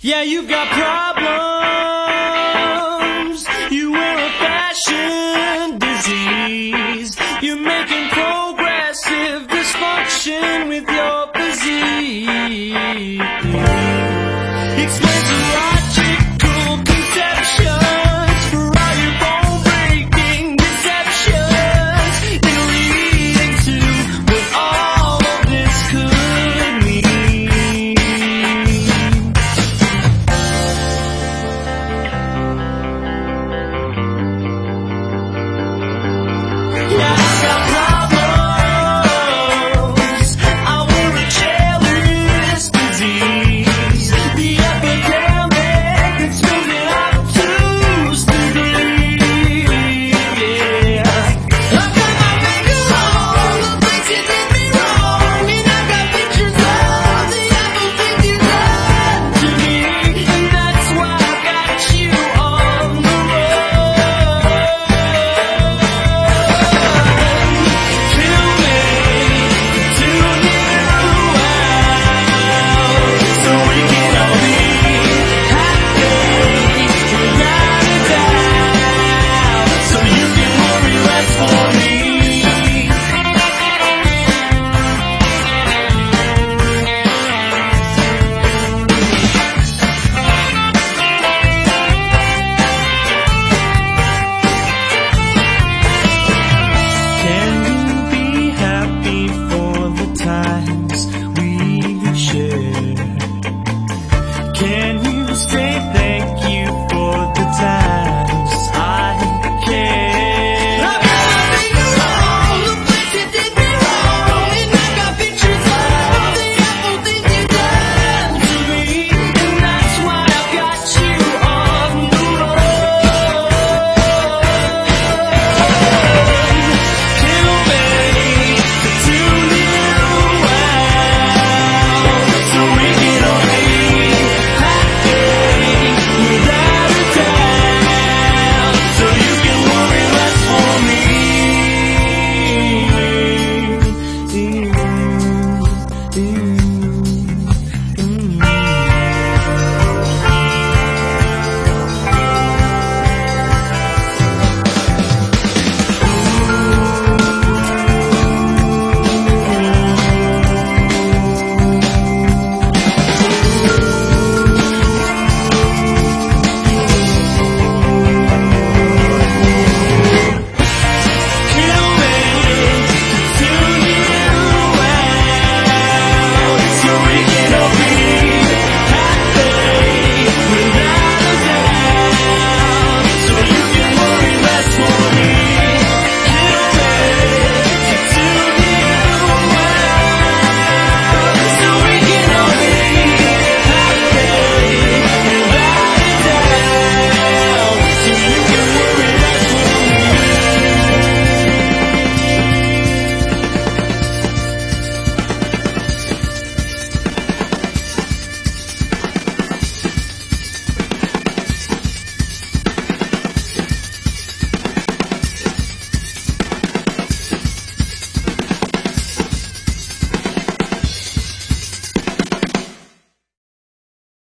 Yeah, you got problems. You wear a fashion disease. You're making progressive dysfunction with your physique. Explains the logical conceptions for all your bone-breaking deceptions and leading to what all of this could mean. Yeah, I got problems. I wear a jealous disease. The epidemic that's moving up to degree. Yeah. I got my finger on the place you did me wrong, and I got pictures of the awful things you done to me, and that's why I got you on the road. Kill me to get out, so we can all be happy without a doubt, so you can worry less for me. Can you be happy for the times we share? Can you say thank you